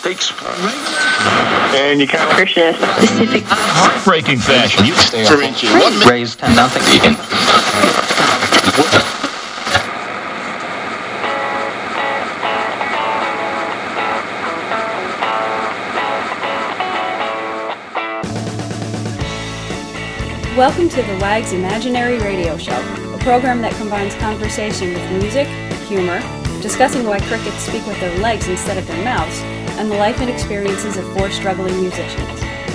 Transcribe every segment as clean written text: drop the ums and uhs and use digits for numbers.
takes and you kind of Christian specific heartbreaking fashion. You stay raised nothing. Welcome to the WAG's Imaginary Radio Show, a program that combines conversation with music, humor, discussing why crickets speak with their legs instead of their mouths, and the life and experiences of four struggling musicians.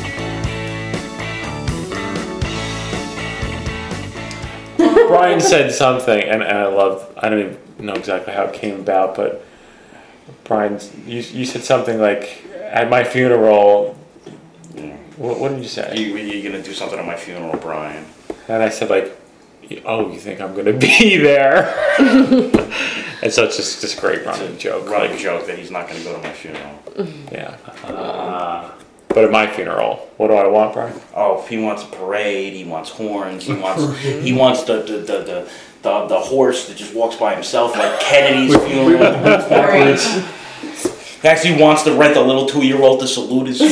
Brian said something, and I don't even know exactly how it came about, but Brian, you said something like, at my funeral, what did you say? You're going to do something at my funeral, Brian. And I said, like, oh, you think I'm going to be there? And so it's just this great running joke. Running joke that he's not going to go to my funeral. Yeah. But at my funeral, what do I want, Brian? Oh, if he wants a parade, he wants horns, he wants the horse that just walks by himself like Kennedy's funeral. He actually wants to rent a little 2-year-old to salute his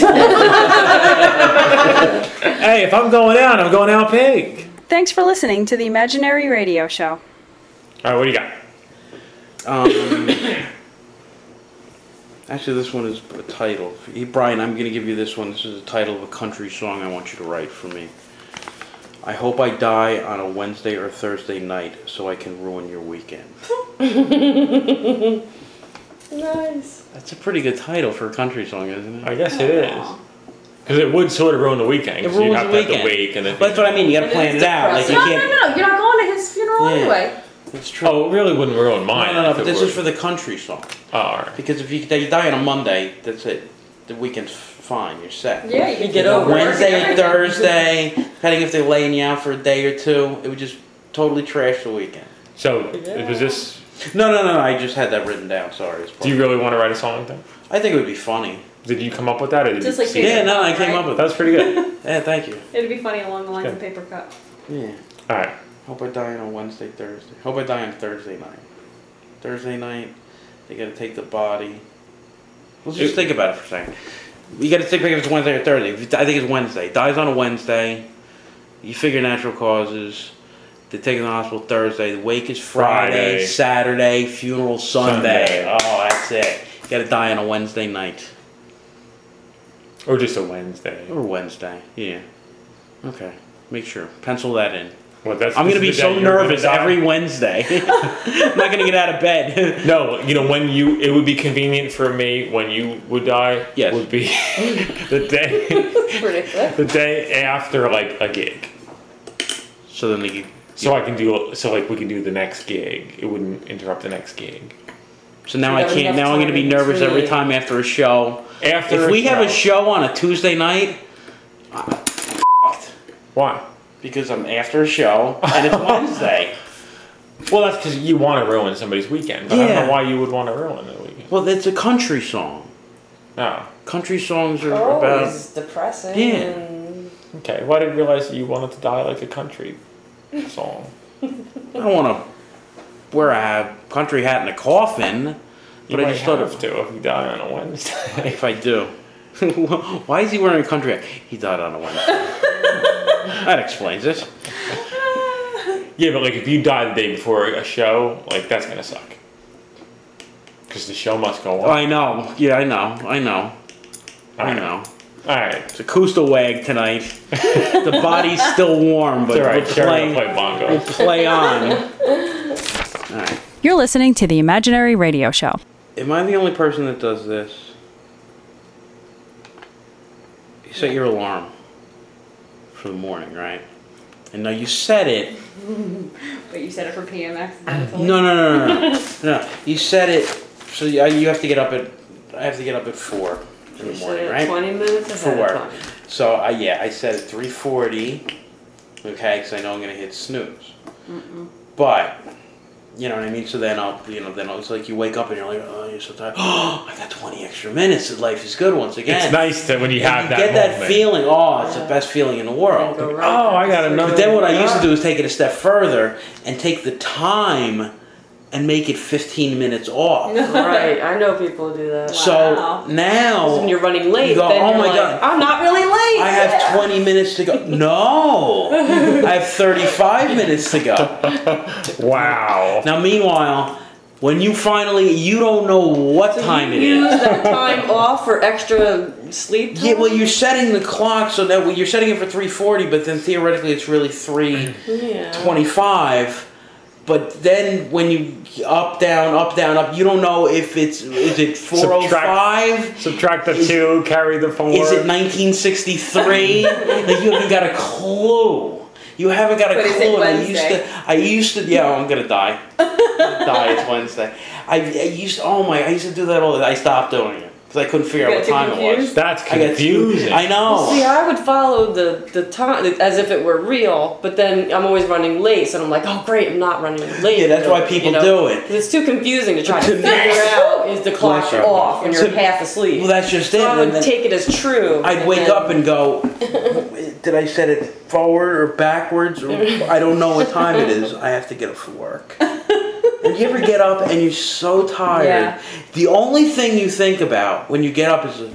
Hey, if I'm going out, I'm going out big. Thanks for listening to the Imaginary Radio Show. All right, what do you got? Actually, this one is a title. Brian, I'm going to give you this one. This is the title of a country song I want you to write for me. I hope I die on a Wednesday or Thursday night so I can ruin your weekend. Nice. That's a pretty good title for a country song, isn't it? I guess it is. Because it would sort of ruin the weekend. It Because you ruins have the to have the weekend. wake and then. But that's what I mean. You got to plan it out. Like you No, can't. you're not going to his funeral anyway. It's true. Oh, it really wouldn't ruin mine. No. if But it this were- is for the country song. Oh, all right. Because if you die on a Monday, that's it. The weekend's fine. You're set. Yeah, you can get over Wednesday it. and Thursday, depending if they're laying you out for a day or two, it would just totally trash the weekend. So, was this... No. I just had that written down. Sorry. Do you really want to write a song then? I think it would be funny. Did you come up with that, or did Just you like see Paper Yeah, it? no, I came Right? up with That was pretty good. Yeah, thank you. It'd be funny along the lines Yeah. of Paper Cut. Yeah. All right. Hope I die on a Wednesday, Thursday. Hope I die on Thursday night. Thursday night, they gotta take the body. Let's just think about it for a second. You gotta think if it's Wednesday or Thursday. I think it's Wednesday. Dies on a Wednesday. You figure natural causes. They take it to the hospital Thursday. The wake is Friday. Saturday, funeral Sunday. Oh, that's it. You gotta die on a Wednesday night. Or just a Wednesday. Or Wednesday, yeah. Okay, make sure. Pencil that in. Well, I'm going to be this is the so day you're gonna nervous die. every Wednesday. I'm not going to get out of bed. No, when it would be convenient for me when you would die. Yes. Would be the day, Ridiculous. the day after like a gig. So then they, So we can do the next gig. It wouldn't interrupt the next gig. so now You I got can't. enough Now I'm going to be time nervous every between. time after a show. After If we have a show. show on a Tuesday night, Why? because I'm after a show and it's Wednesday. Well, that's because you want to ruin somebody's weekend. But I don't know why you would want to ruin the weekend. Well, it's a country song. Oh, Country songs are Oh, about. it's depressing. Yeah. And okay. Well, I didn't realize that you wanted to die like a country song. I don't want to wear a country hat in a coffin, You but I might just thought have to if you die on a Wednesday. if I do. Why is he wearing a country hat? He died on a Wednesday. That explains it. Yeah, but like if you die the day before a show, like that's gonna suck. Because the show must go on. I know. Yeah, I know. I know. Alright. All right. It's a Kusta wag tonight. The body's still warm, but It's alright. we'll Sharon will play. play bongo. We'll play on. All right. You're listening to the Imaginary Radio Show. Am I the only person that does this? You set your alarm for the morning, right? And now you set it. but you said it for PMX. accidentally. No. No. You set it. So you have to get up at. I have to get up at 4 in the You morning, said it right? 20 minutes For ahead work. of time. So I set it 3:40. Okay, because I know I'm gonna hit snooze. But you know what I mean. So then it's like you wake up and you're like, oh, you're so tired. Oh, I got 20 extra minutes. Life is good once again. It's nice that when you have you that get moment. that feeling. Oh, it's the best feeling in the world. Go right Oh, I got back. another- But then what I used to do is take it a step further and take the time and make it 15 minutes off. Right, I know people who do that. So now When you're running late, you go, then oh you're my like, God. I'm not really late. I have 20 minutes to go. No, I have 35 minutes to go. Wow. Now, meanwhile, when you don't know what time it Use is. that time off for extra sleep time? Yeah, well, you're setting the clock so that you're setting it for 3:40, but then theoretically it's really 3:25. But then when you up, down, up, you don't know if is it 4:05? Subtract the 2, carry the 4. Is it 1963? Like, you haven't got a clue. You haven't got a But clue. is it And Wednesday? I used to. Yeah, I'm gonna die. It's Wednesday. I used to do that all the time. I stopped doing it because I couldn't figure out what time it was. That's I got confusing. I know. See, I would follow the time as if it were real, but then I'm always running late, so I'm like, oh great, I'm not running late. Yeah, that's why people do it. 'Cause it's too confusing to try to To figure me- out is the clock Bless you. off when you're To- half asleep. Well, that's just it. so I would And then take it as true. I'd and wake then- up and go, did I set it forward or backwards? Or I don't know what time it is. I have to get up for work. And you ever get up and you're so tired? Yeah. The only thing you think about when you get up is,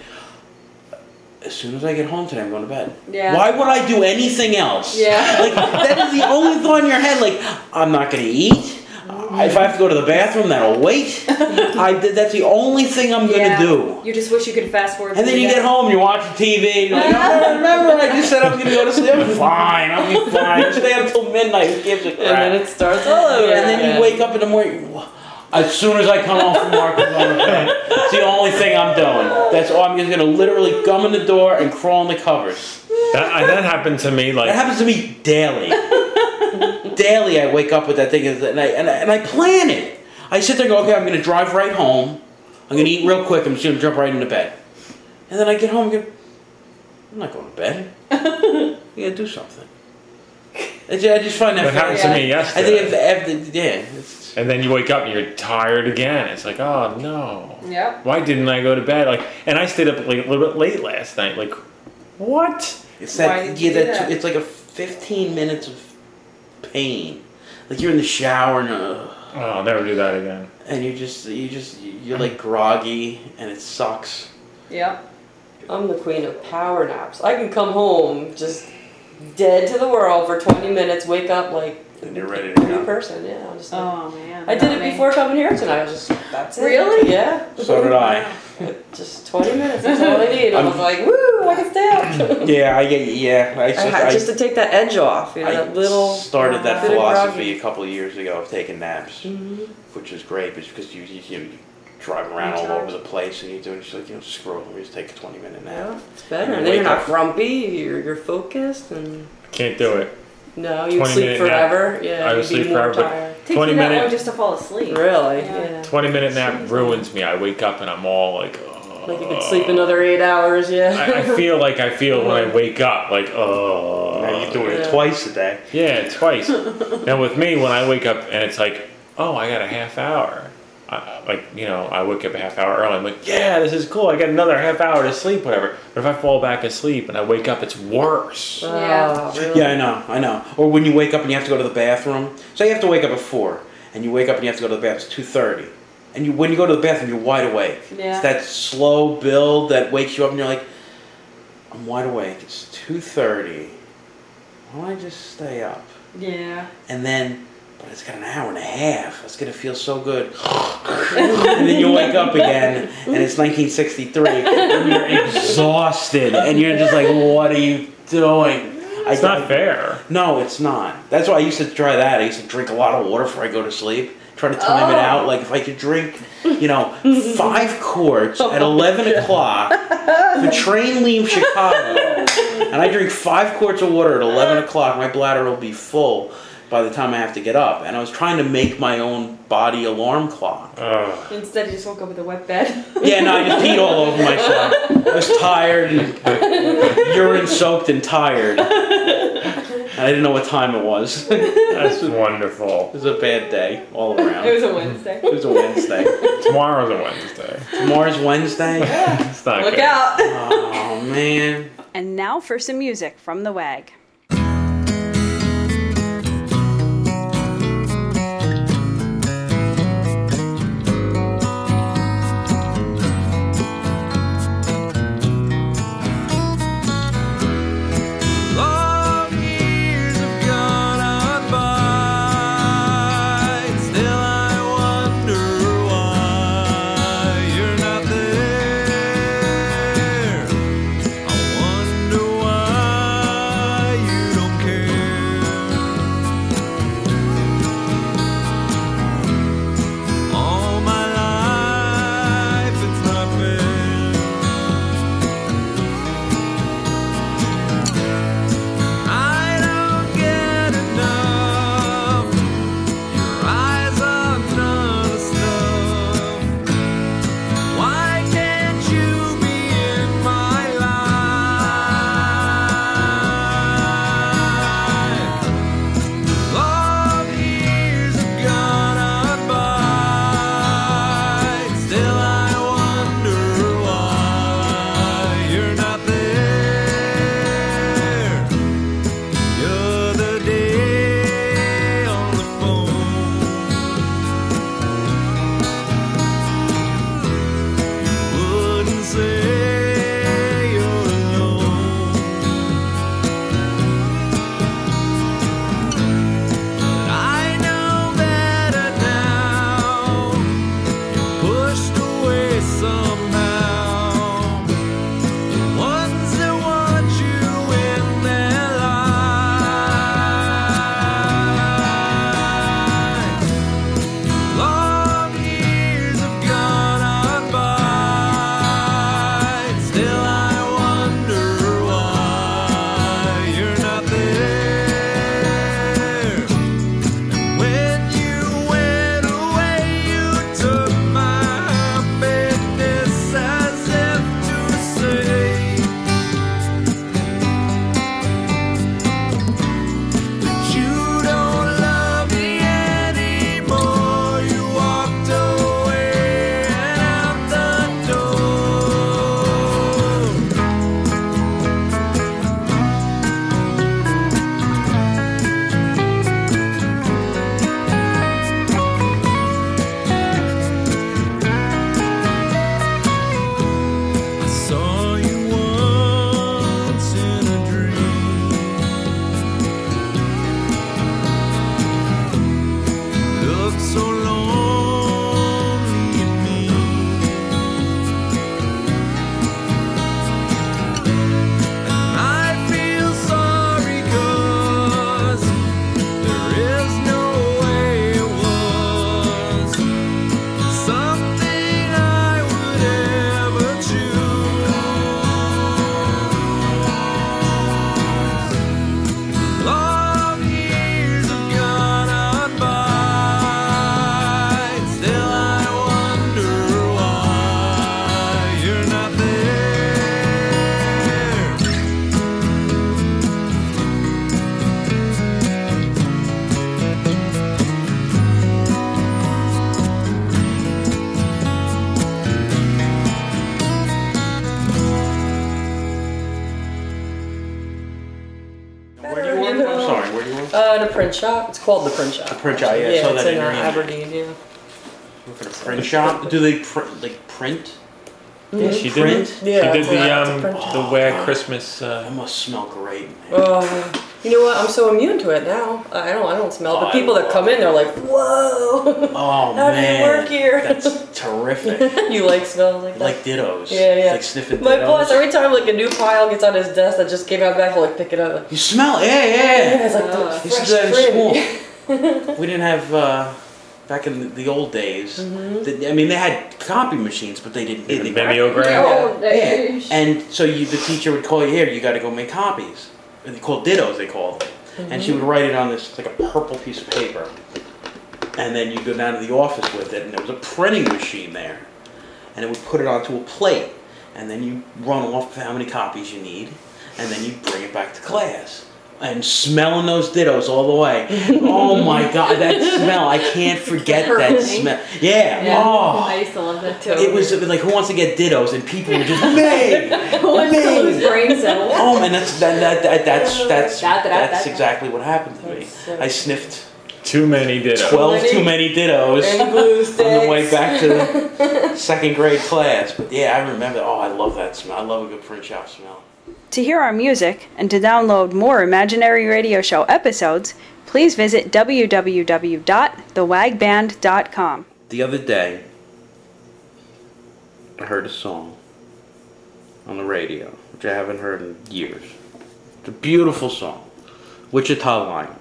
as soon as I get home today, I'm going to bed. Yeah. Why would I do anything else? Yeah. Like, that is the only thought in your head. Like, I'm not going to eat. If I have to go to the bathroom, that'll wait. That's the only thing I'm going to do. You just wish you could fast forward. And then you get home, you're watching TV, and you're like, oh, remember I just said I was going to go to sleep? I'm fine, I'll be fine. Stay up until midnight, who gives a crap? And then it starts all over. And then you wake up in the morning, as soon as I come home from work, I'm going to bed. It's the only thing I'm doing. That's all. I'm just going to literally gum in the door and crawl in the covers. That happened to me That like happens to me daily. Daily I wake up with that thing and I plan it. I sit there and go, okay, I'm going to drive right home. I'm going to eat real quick. I'm just going to jump right into bed. And then I get home and go, I'm not going to bed. You got to do something. I just find that that happened to me yesterday. And then you wake up and you're tired again. It's like, oh no. Yep. Why didn't I go to bed? Like, and I stayed up a little bit late last night. Like, what? It's Why that, did you do that? it's like a 15 minutes of pain. Like you're in the shower and Oh, I'll never do that again. and you're like groggy and it sucks. Yep. I'm the queen of power naps. I can come home just dead to the world for 20 minutes, wake up like And you're ready a to new go. person. Yeah, I'm just like, Oh man. I did it Not me. before coming here tonight. I was just, that's it. Really? Yeah. So did I. Just 20 minutes, that's all I need. I was like, woo, I can stay up. I Just to take that edge off, you know, that little... started that bit of philosophy groggy. a couple of years ago of taking naps, which is great, because you're driving around all over the place and you're doing just like, screw it, let me just take a 20-minute nap. Yeah, it's better. And And then you're wake not up. grumpy, you're focused, and Can't do it. no, you 20 sleep minute nap. forever. Yeah, I would you'd be sleep more forever, but tired. Takes 20 you that long minute just to fall asleep. Really? Yeah. Yeah. 20-minute nap ruins me. I wake up and I'm all like, Like you could sleep another 8 hours, yeah. I feel when I wake up, like, Now you're doing it Yeah. twice a day. Yeah, twice. Now with me, when I wake up and it's like, oh, I got a half hour. I wake up a half hour early. I'm like, yeah, this is cool. I got another half hour to sleep, whatever. But if I fall back asleep and I wake up, it's worse. Yeah. Really? Yeah, I know. Or when you wake up and you have to go to the bathroom. So you have to wake up at 4, and you wake up and you have to go to the bathroom at 2:30. And when you go to the bathroom, you're wide awake. Yeah. It's that slow build that wakes you up, and you're like, I'm wide awake. It's 2:30. Why don't I just stay up? Yeah. And then, but it's got an hour and a half. It's gonna feel so good. And then you wake up again, and it's 1963, and you're exhausted, and you're just like, what are you doing? It's not fair. No, it's not. That's why I used to try that. I used to drink a lot of water before I go to sleep. Try to time it out. Like if I could drink, 5 quarts at 11 o'clock, the train leaves Chicago, and I drink 5 quarts of water at 11 o'clock, my bladder will be full by the time I have to get up. And I was trying to make my own body alarm clock. Instead, you just woke up with a wet bed. Yeah, no, I just peed all over myself. I was tired, and urine soaked and tired. And I didn't know what time it was. It That's wonderful. was a bad day all around. It was a Wednesday. It was a Wednesday. Tomorrow's a Wednesday. Tomorrow's Wednesday? It's not Look good. out. Oh, man. And now for some music from the WAG. In a print shop. It's called the print shop. The print shop, yeah, I Yeah, saw it's that in in your email. Aberdeen, yeah. For the print shop? Do they print? Yeah, she did. Print? Yeah, She it's did a print shop. the Wag Christmas. That must smell great, man. You know what? I'm so immune to it now. I don't smell it. Oh, The people I that come in, they're like, whoa. Oh, How do man. you work here? That's terrific. You like smells like that? Like dittos. Yeah, yeah. Like sniffing My dittos. boss, every time like a new pile gets on his desk that just came out back, he'll like pick it up. You smell it? Yeah, Yeah, it's like the They used to fresh do that in print. school. We didn't have, back in the old days, I mean, they had copy machines, but they didn't. They Mimeograph. Yeah. And so the teacher would call you, here, you got to go make copies. And they called dittos, they called it. And she would write it on this, like a purple piece of paper. And then you go down to the office with it, and there was a printing machine there. And it would put it onto a plate. And then you run off how many copies you need, and then you bring it back to class. And smelling those dittos all the way. Oh my God, that smell. I can't forget that smell. Yeah. Oh. I used to love that too. It was like, who wants to get dittos? And people were just, me! Who wants to lose Me! brain cells? Oh, and that's that. exactly what happened to me. I sniffed Too many dittos. 12 too many dittos And glue sticks. on the way back to the second grade class. But yeah, I remember, I love that smell. I love a good print shop smell. To hear our music and to download more Imaginary Radio Show episodes, please visit www.thewagband.com. The other day, I heard a song on the radio, which I haven't heard in years. It's a beautiful song. Wichita Line.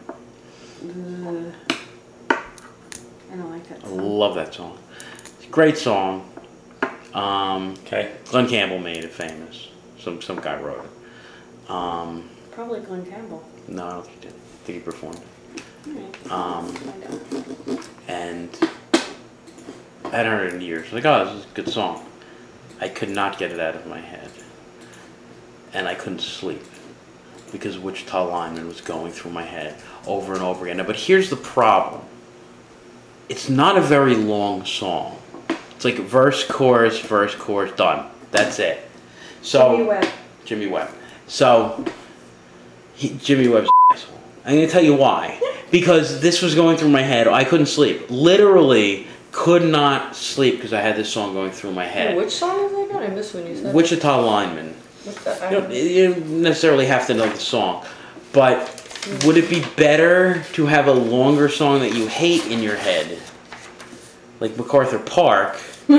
I don't like that I song. love that song. It's a great song. Okay. Glenn Campbell made it famous. Some guy wrote it. Probably Glenn Campbell. No, I don't think he did. I think he performed it. Find out. And I hadn't heard it in years. Like, oh, this is a good song. I could not get it out of my head. And I couldn't sleep because Wichita Lineman was going through my head over and over again. But here's the problem. It's not a very long song. It's like verse, chorus, done. That's it. So Jimmy Webb. So Jimmy Webb's an asshole. I'm going to tell you why. Because this was going through my head. I couldn't sleep. Literally could not sleep because I had this song going through my head. Which song is that again? I missed when you said Wichita Lineman. You don't necessarily have to know the song. But would it be better to have a longer song that you hate in your head? Like MacArthur Park.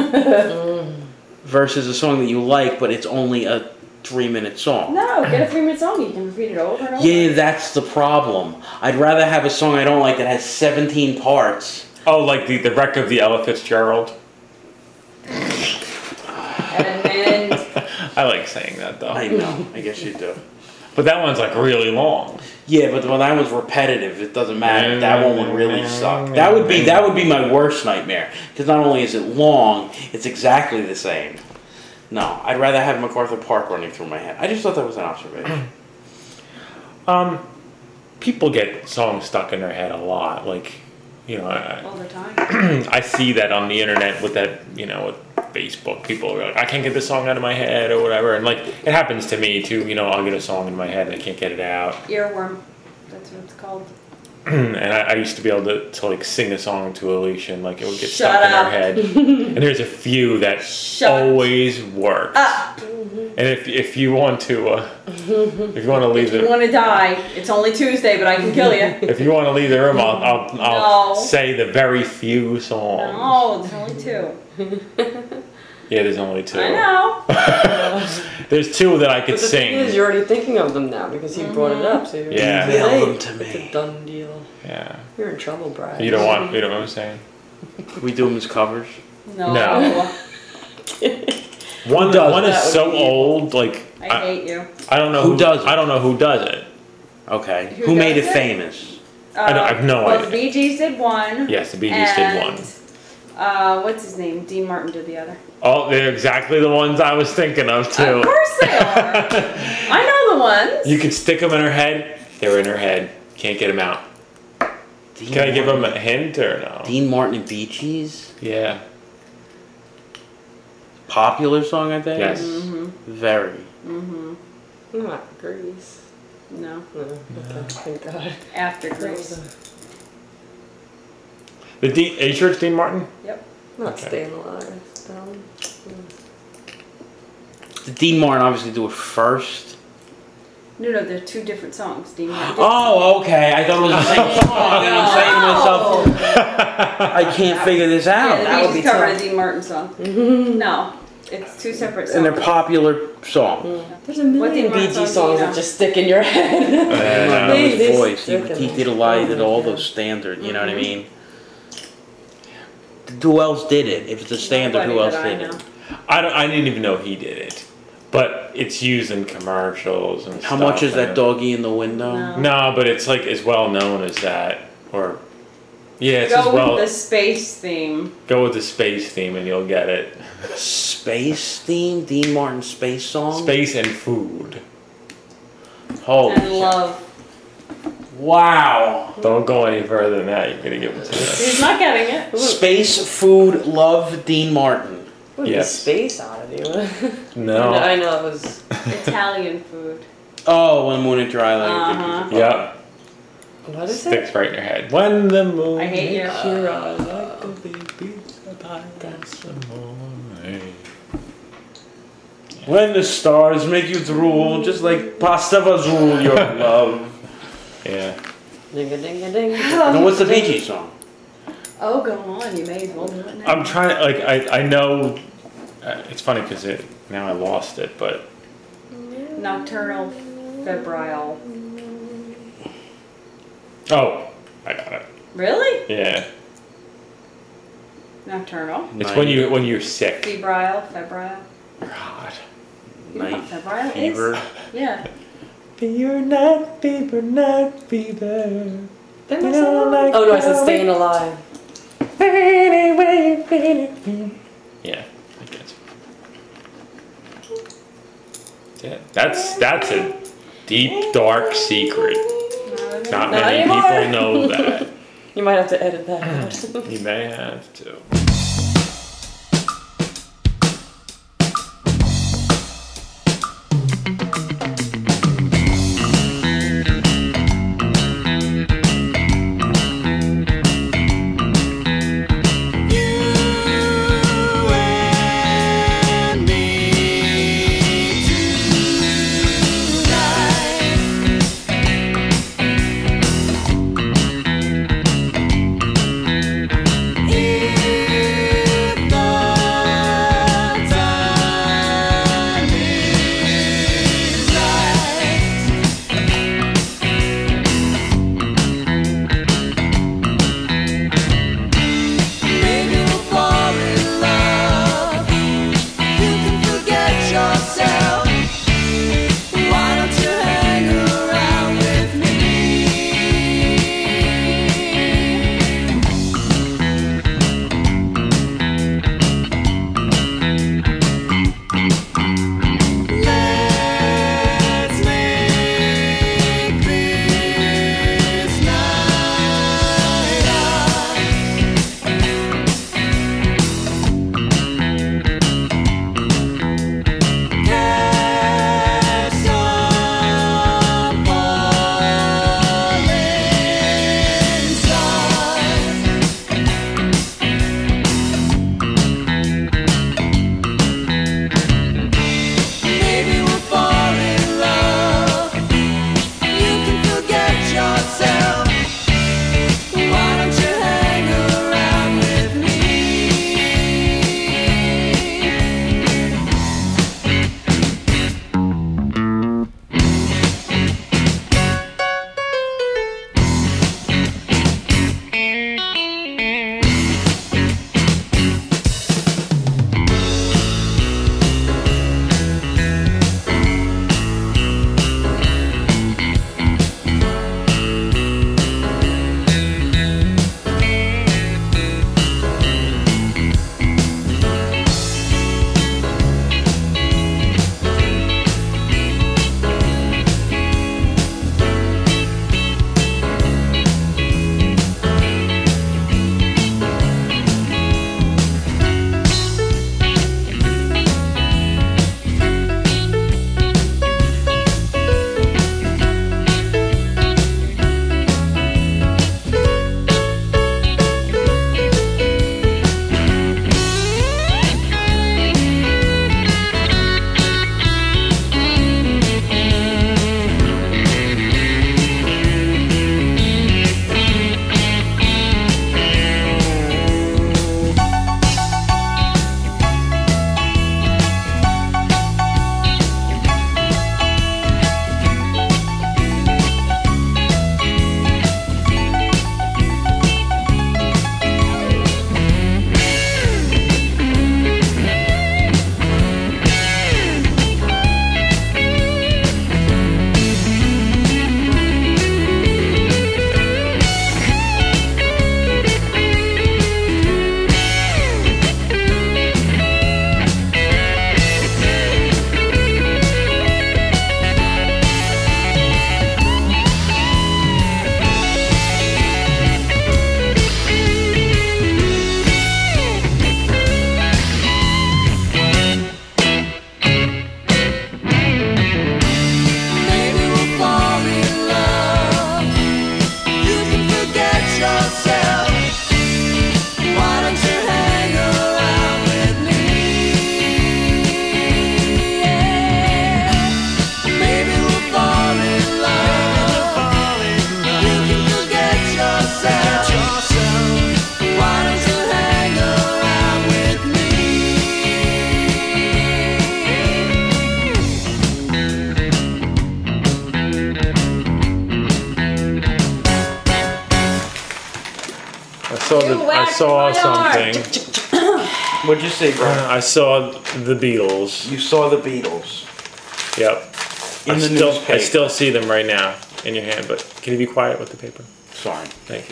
Versus a song that you like, but it's only a 3-minute song. No, get a 3-minute song. You can repeat it over and over. Yeah, that's the problem. I'd rather have a song I don't like that has 17 parts. Oh, like the Wreck of the Ella Fitzgerald. And I like saying that though. I know. I guess you do. But that one's like really long. Yeah, but when that one's repetitive, it doesn't matter. That one would really suck. That would be my worst nightmare. Because not only is it long, it's exactly the same. No, I'd rather have MacArthur Park running through my head. I just thought that was an observation. People get songs stuck in their head a lot. Like, you know, all the time. I see that on the internet with that, you know, with Facebook. People are like, I can't get this song out of my head or whatever. And like, it happens to me too. You know, I'll get a song in my head and I can't get it out. Earworm. That's what it's called. And I used to be able to like sing a song to Alicia and like it would get Shut stuck in up. her head. And there's a few that always work. And if you want to leave You the want to die? It's only Tuesday, but I can kill you. if you want to leave the room, I'll No. say the very few songs. No, there's only 2. Yeah, there's only 2. I know. There's 2 that I could But the thing is, sing. you're already thinking of them now because he brought it up. So you're Yeah. Hey, Email them to it's me. a done deal. Yeah. You're in trouble, Brian. You know what I'm saying? We do them as covers. No. No. One does is that? so Would be- old, like I hate you. I don't know Who does it? I don't know who does it. Okay. Who Who made does it it? famous? I have no well, idea. the Bee Gees did one. Yes, the Bee Gees did one. What's his name? Dean Martin did the other. Oh, they're exactly the ones I was thinking of too. Of course they are. I know the ones. You could stick them in her head. They're in her head. Can't get them out. Dean Can I give them Martin. a hint or no? Dean Martin and Bee Gees? Yeah. Popular song, I think? Yes. Very. Not Grease. No. No. Okay. Thank God. After Grease. Are you sure it's Dean Martin? Yep. Not Okay. Staying Alive. Did Dean Martin obviously do it first? No, they're two different songs. Dean Martin. Oh, okay. I thought it was the same song, and I'm saying to myself, I can't figure this out. Yeah, That we would be just covered a tough. Dean Martin song. No, it's two separate songs. And they're popular songs. There's a million Martin Bee song Gees do songs you that know? just stick in your head. I know They- his they voice. stick He in did a it. lot. He Oh did my all God. those standard. You know what I mean? Who else did it? If it's a standard, who else Nobody did that I it? know. I didn't even know he did it, but it's used in commercials and How stuff. much is that and- doggy in the window? No. No, but it's like as well known as that, or yeah, it's as Go well. with the space theme. Go with the space theme and you'll get it. Space theme? Dean Martin space song? Space and food. Holy And shit. love. Wow. Don't go any further than that. You're gonna give it to He's not getting it. Space, food, love, Dean Martin. What is Yes. Space Oddity? No. I know it was. Italian food. Oh, when the moon hit your island. Uh-huh. Yep. What is it? Sticks right in your head. When the moon I hate you. hits your eyes like a baby that's the morning. When the stars make you drool, just like pasta fazool, your love. Yeah. Ding a ding a ding. Now, what's the Bee Gees song? Oh, go on. You may as well do it now. I'm trying to I know. It's funny because now I lost it, but Nocturnal, febrile. oh, I got it. Really? Yeah. Nocturnal. It's when you're sick. Febrile, febrile. God. You know what Night febrile fever. is? Yeah. Fever, night fever, night fever. Didn't I say that one? Oh no, I said Staying Alive. Yeah, I guess. Yeah, that's a deep, dark secret. Not Not many anymore. people know that. You might have to edit that out. You may have to. If saw my arm. something. What'd you see, bro? I saw the Beatles. You saw the Beatles Yep. in the newspaper. I still see them right now in your hand, but can you be quiet with the paper? Sorry. Thank you.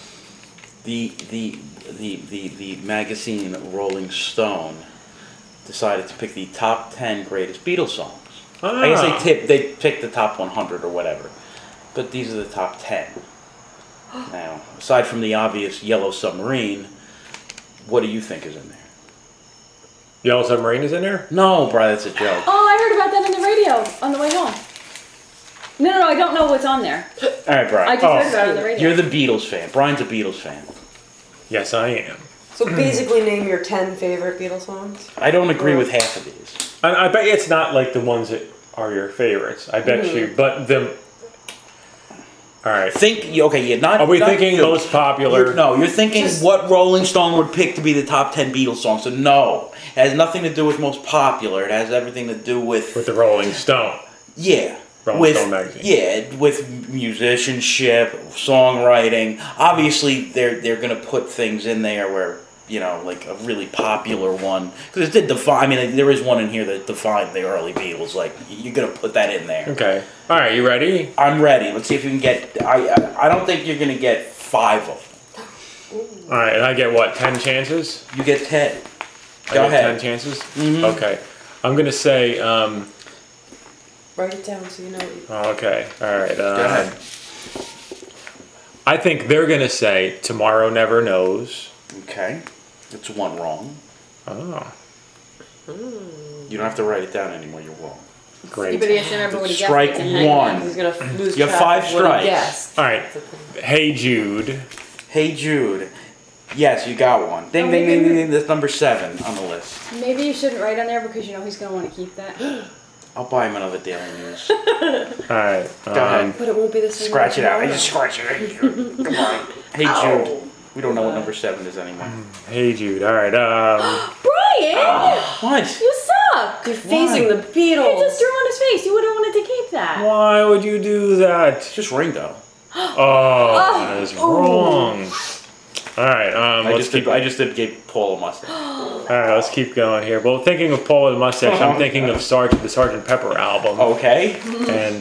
The magazine Rolling Stone decided to pick the top 10 greatest Beatles songs. I guess they picked the top 100 or whatever, but these are the top 10. Now, aside from the obvious Yellow Submarine, what do you think is in there? Yellow Submarine is in there? No, bro, that's a joke. Oh, I heard about that on the radio on the way home. No, I don't know what's on there. All right, Brian. I just heard about it on the radio. You're the Beatles fan. Brian's a Beatles fan. Yes, I am. So basically, name your 10 favorite Beatles songs. I don't agree with half of these. I bet you it's not like the ones that are your favorites. I bet you, but them. All right. Are we thinking most popular? You're thinking what Rolling Stone would pick to be the top 10 Beatles songs. So no, it has nothing to do with most popular. It has everything to do with the Rolling Stone. Yeah. Rolling Stone magazine. Yeah, with musicianship, songwriting. Obviously, they're gonna put things in there where, like a really popular one, because it did define. I mean, there is one in here that defined the early Beatles. Like, you're gonna put that in there. Okay. All right. You ready? I'm ready. Let's see if you can get. I don't think you're gonna get 5 of them. All right. And I get what? 10 chances? You get 10. I Go get ahead. 10 chances. Mhm. Okay. I'm gonna say. Write it down so you know what you... Okay. All right. Go ahead. I think they're gonna say "Tomorrow Never Knows." Okay. That's one wrong. Oh. You don't have to write it down anymore. You're wrong. Great. But he has to remember what he guessed. Strike He can hang one. on. He's going to lose You have track 5 of what he strikes. guessed. All right. Hey Jude. Hey Jude. Yes, you got one. Ding, ding, ding, ding, ding. That's number 7 on the list. Maybe you shouldn't write on there because he's going to want to keep that. I'll buy him another Daily News. All right. Go ahead. But it won't be the same. Scratch it out. I tomorrow. just scratch it. Come on. Hey Jude. We don't know what number 7 is anymore. Hey Jude. All right. Brian! What? You suck! You're phasing the He Beatles. just drew on his face. You would have wanted to keep that. Why would you do that? It's just Ringo. Oh, that is wrong. All right. I just did give Paul a mustache. All right. Let's keep going here. Well, thinking of Paul and Mustache, I'm thinking of the Sgt. Pepper album. Okay. And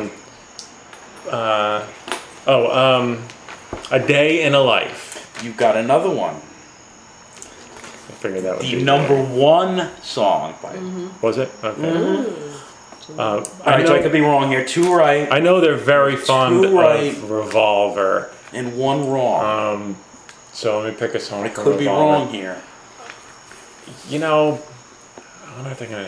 A Day in a Life. You got another one. I figured that would The be number 1 song by. Was it? Okay. All right, so I could be wrong here. 2 right I know they're very fond right. of Revolver. and 1 wrong. So let me pick a song. I from could be Revolver. wrong here. I'm not thinking.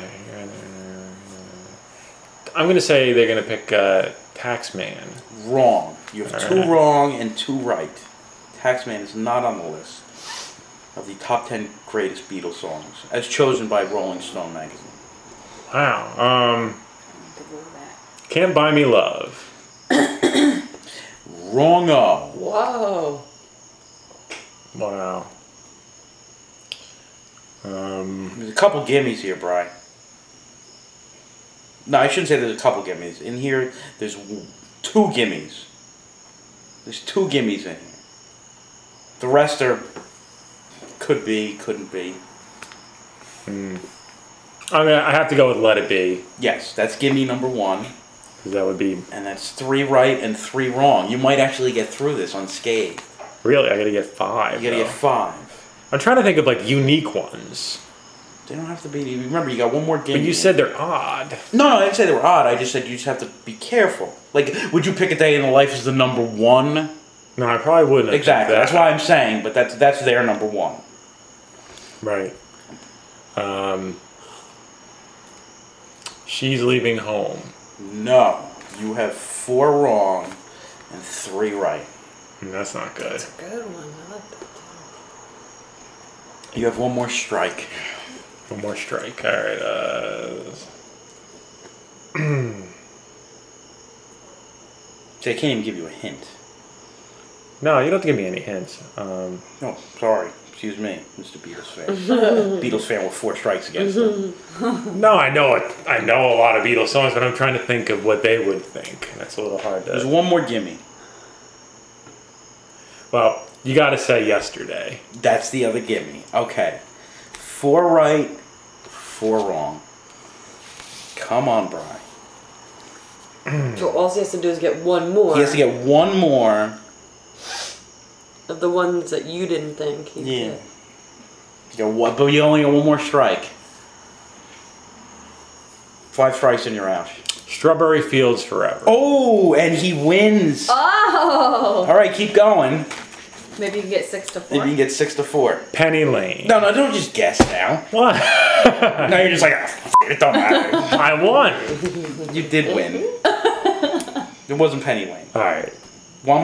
I'm gonna say they're gonna pick Taxman. Wrong. You have 2 wrong and 2 right. Taxman is not on the list of the top 10 greatest Beatles songs, as chosen by Rolling Stone magazine. Wow. Can't Buy Me Love. Wrong-o. Whoa. Wow. There's a couple gimmies here, Bri. No, I shouldn't say there's a couple gimmies. In here, there's 2 gimmies. There's 2 gimmies in here. The rest are could be, couldn't be. I have to go with Let It Be. Yes, that's gimme number 1. That would be And that's 3 right and 3 wrong. You might actually get through this unscathed. really. I gotta get 5. You gotta though. get 5. I'm trying to think of like unique ones. They don't have to be. Remember, you got one more game. But you said they're odd. No, I didn't say they were odd. I just said you just have to be careful. Like, would you pick A Day in the Life as the number 1? No, I probably wouldn't. have Exactly. picked That's that. why I'm saying. But that's their number 1. Right. She's Leaving Home. No, you have 4 wrong and 3 right. That's not good. Good one. I like that. You have 1 more strike. One more strike. All right. See, I can't even give you a hint. No, you don't have to give me any hints. No, sorry. Excuse me, Mr. Beatles fan. Beatles fan with 4 strikes against him. No, I know it. I know a lot of Beatles songs, but I'm trying to think of what they would think. That's a little hard There's to. 1 more gimme. Well, You got to say Yesterday. That's the other gimme. Okay. 4 right, 4 wrong. Come on, Brian. So all he has to do is get one more. He has to get one more. Of the ones that you didn't think he'd get. You got one, but you only got one more strike. 5 strikes and you're out. Strawberry Fields Forever. Oh, and he wins. Oh! All right, keep going. Maybe you can get 6 to 4. Maybe you can get 6 to 4. Penny Lane. No, don't just guess now. What? Now you're just like, it don't matter. I won. You did win. It wasn't Penny Lane. All right. While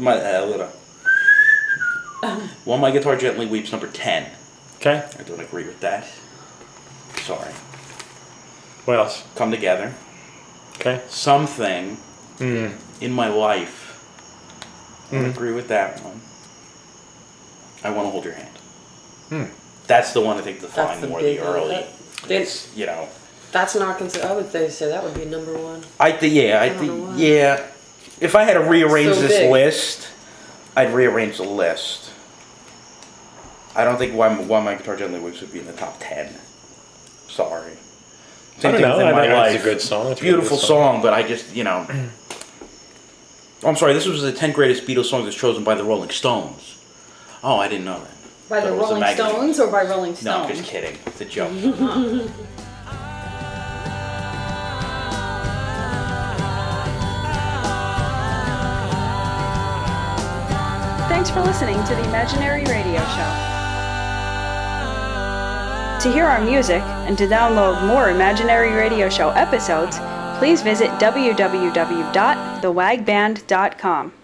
my guitar gently weeps, number 10. Okay. I don't agree with that. Sorry. What else? Come Together. Okay. Something in my life. I don't agree with that one. I Want to Hold Your Hand. That's the one I think define more the early. It's, you know. That's not considered. I would say that would be number 1. I think if I had to rearrange So this big. list, I'd rearrange the list. I don't think Why My Guitar Gently Weeps would be in the top 10. Sorry. I don't know. I think it's a good song. It's a Beautiful good song. but I just, Oh, I'm sorry. This was the 10 greatest Beatles songs as chosen by the Rolling Stones. Oh, I didn't know that. By the But it was a Rolling magazine. Stones or by Rolling No, Stone? I'm just kidding. It's a joke. Thanks for listening to the Imaginary Radio Show. To hear our music and to download more Imaginary Radio Show episodes, please visit www.thewagband.com.